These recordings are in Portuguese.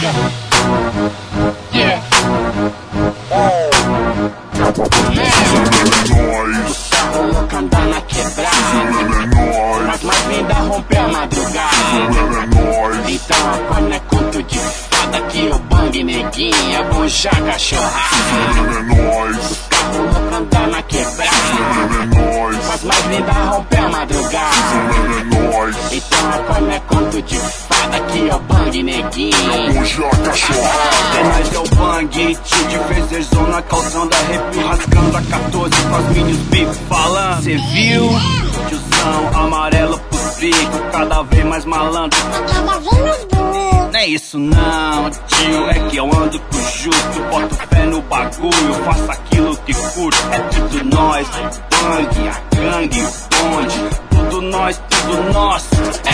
nigga. Yeah. Louco andar na quebrada, mas mais linda romper a madrugada. Então agora não é conto de fada que o bang neguinha, bujar cachorrada. Louco andar na quebrada, mas mais linda romper a madrugada. Então agora não é conto de fada que o bang neguinha, bujar cachorrada. É nós é o bang, tio de Fezerzona, causando arrepio, rasgando a 14 com as minis bip falando. Cê viu? Tiozão amarelo pros bricos, cada vez mais malandro, cada vez mais bonito. Não é isso não, tio, é que eu ando com justo, boto fé no bagulho, faço aquilo que curto. É tudo nós, bang, a gangue, o bonde, tudo nós, tudo nosso.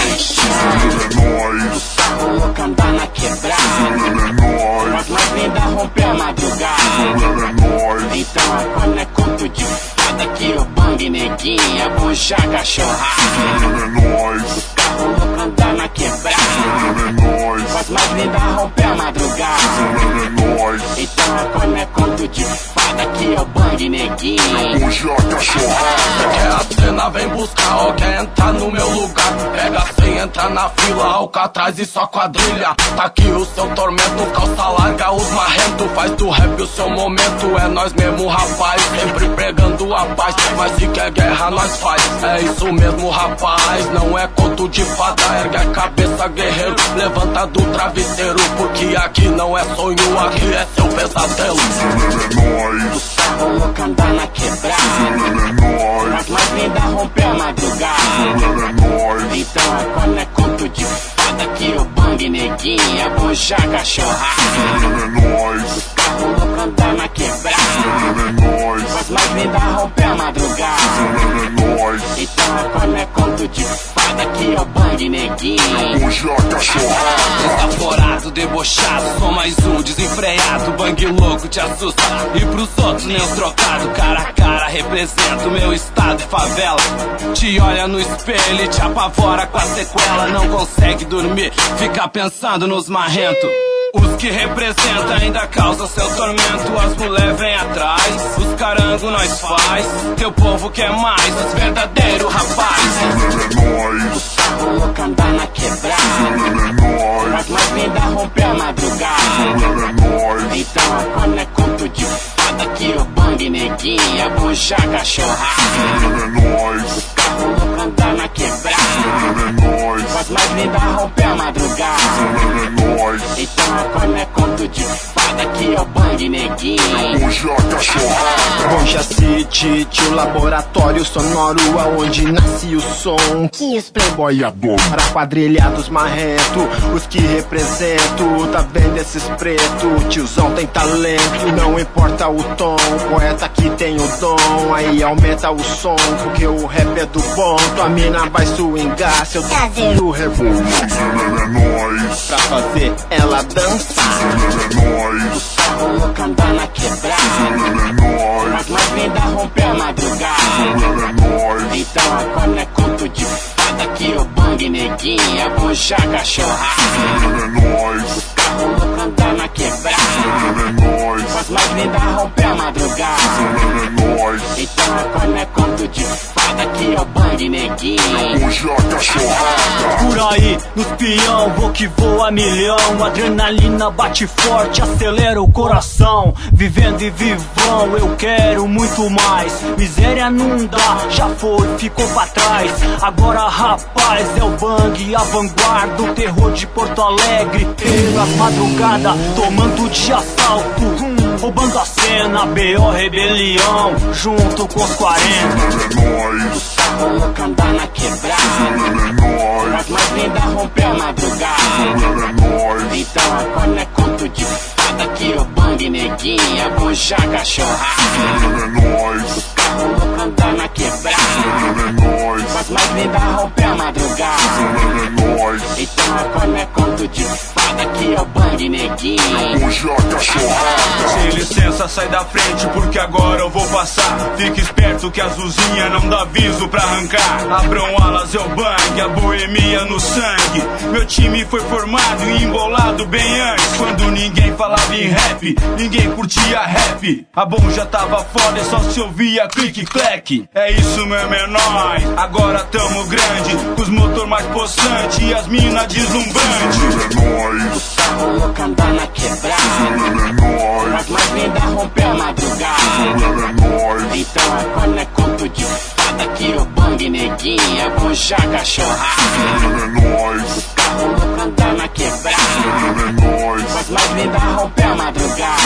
É louco andar na quebrada, mas mais linda romper a madrugada. Então agora não é conto de fada que o bang neguinha, bujar cachorrada. Louco andar na quebrada, mas mais linda romper a madrugada. Então agora não é conto de fada que o bang neguinha, bujar cachorrada. Quer a cena, vem buscar, ou quer entrar no meu lugar. Pega sem entrar na fila, Alcatraz e só quadrilha. Tá aqui o seu tormento, calça larga, os marrento. Faz do rap o seu momento, é nós mesmo rapaz. Sempre pregando a paz, mas se quer guerra nós faz. É isso mesmo rapaz, não é conto de fada. Ergue a cabeça guerreiro, levanta do travesseiro, porque aqui não é sonho, aqui é seu pesadelo. Louco andar na quebrada, mas mais linda romper a madrugada. Então agora não é conto de fada que o bang neguinha, bujar cachorrada. Louco andar na quebrada, mas mais linda romper a madrugada. Então agora não é conto de fada que o bang neguinha, bujar cachorrada. Desaforado, debochado, sou mais um desenfreado. Bang louco te assusta, e pros outros nem os trocados. Cara a cara represento meu estado, favela. Te olha no espelho e te apavora com a sequela. Não consegue dormir, fica pensando nos marrentos. Os que representam ainda causam seu tormento. As mulher vem atrás, os carango nós faz. Teu povo quer mais, os verdadeiros rapazes. Louco andar na quebrada, mas mais linda romper a madrugada. Então agora não é conto de fada que o bang neguinha, bujar cachorrada. Louco andar na quebrada, mas mais linda romper a madrugada. Então agora não é conto de fada que o bang neguinha, bujar cachorrada. Bonja City, tio laboratório sonoro, aonde nasce o som que os playboy adoram. Para quadrilhados marrento, os que represento, tá vendo esses preto? Tiozão tem talento, não importa o tom, poeta que tem o dom, aí aumenta o som, porque o rap é do bom. Tua mina vai swingar, seu trazer o revólver pra fazer ela dançar. Louco andar na quebrada, mas mais linda romper a madrugada. Então agora não é conto de fada que o bang neguinha, bujar cachorrada. Louco andar na quebrada, mas mais linda romper a madrugada. Então agora não é conto de fada que o bang neguinha, bujar cachorrada. Por aí, nos peão, vou que vou a milhão. Adrenalina bate forte, acelera o coração. Vivendo e vivão, eu quero muito mais. Miséria não dá, já foi, ficou pra trás. Agora rapaz, é o bang, a vanguarda. O terror de Porto Alegre, pelas madrugadas, tomando de assalto, roubando a cena. B.O. rebelião, junto com os 40. Louco andar na quebrada, mas mais linda romper a madrugada. Então agora não é conto de fada que o bang neguinha, bujar cachorrada. Louco andar na quebrada, mas mais linda romper a madrugada. Então agora não é conto de fada que o bang neguinha, bujar cachorrada. Sem licença, sai da frente, porque agora eu vou passar. Fique esperto que a azulzinha não dá aviso pra arrancar. Abram alas, é o bang, a boemia no sangue. Meu time foi formado e embolado bem antes. Quando ninguém falava em rap, ninguém curtia rap. A bom já tava foda e só se ouvia clique-clack. É isso mesmo, é nóis, agora tamo grande, com os motor mais possante e as mina deslumbrante. Os carro louco andar na quebrada, as mais lindas rompeu a madrugada. Então agora é conto de fada que o bang neguinha é bom já cachorrada. Os carro louco andar na quebrada, as mais lindas rompeu a madrugada.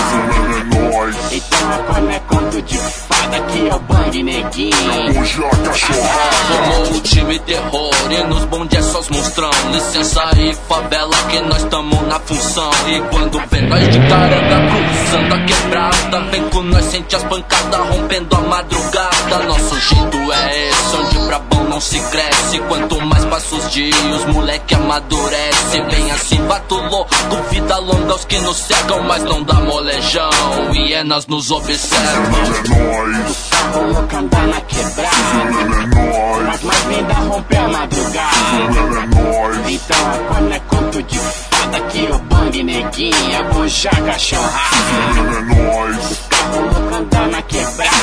Então agora é conto de fada que o bang neguinha é bom já cachorrada. Formou o time terror e nos bonde é só os monstrão. Licença aí, favela, que nós tamo na função. E quando vê nós de caranga cruzando a quebrada, vem com nós, sente as pancadas rompendo a madrugada. Nosso jeito é esse, onde pra bom não se cresce. Quanto mais passa os dias, moleque amadurece. Vem assim, bato louco, vida longa aos que nos cegam, mas não dá molejão. E é nós nos observam. Os carro louco andar na quebrada, as mais lindas rompeu a madrugada. Então agora é conto de fada que o bang neguinha é bom já cachorrada. Os carro louco andar na quebrada,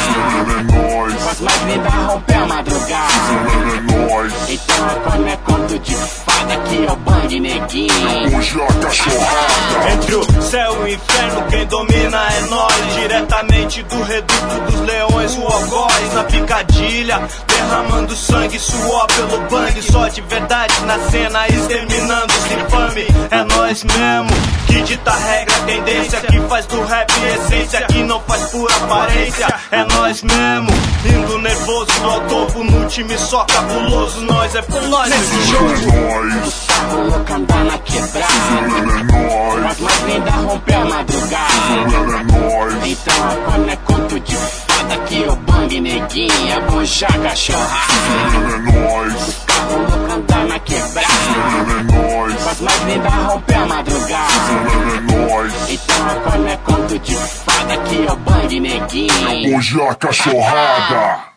as mais lindas rompeu a madrugada. Então agora é conto de fada que o bang neguinha é bom já cachorrada. Entre o céu e o inferno quem domina é nós. Diretamente do reduto dos leões, o algoz na picadilha, derramando sangue, suor pelo bang. Só de verdade na cena, exterminando os infame. É nós mesmo que dita regra, tendência, que faz do rap essência, que não faz por aparência. É nós mesmo, indo nervoso ao topo, no time só cabuloso. Nós é por nós nesse jogo. Os carro louco andar na quebrada, as mais lindas rompeu a madrugada. Então agora é conto de fada que o bang neguinha é bom já cachorrada. Os carro louco andar na quebrada, as mais lindas rompeu a madrugada. Então agora é conto de fada que o bang neguinha é bom já cachorrada.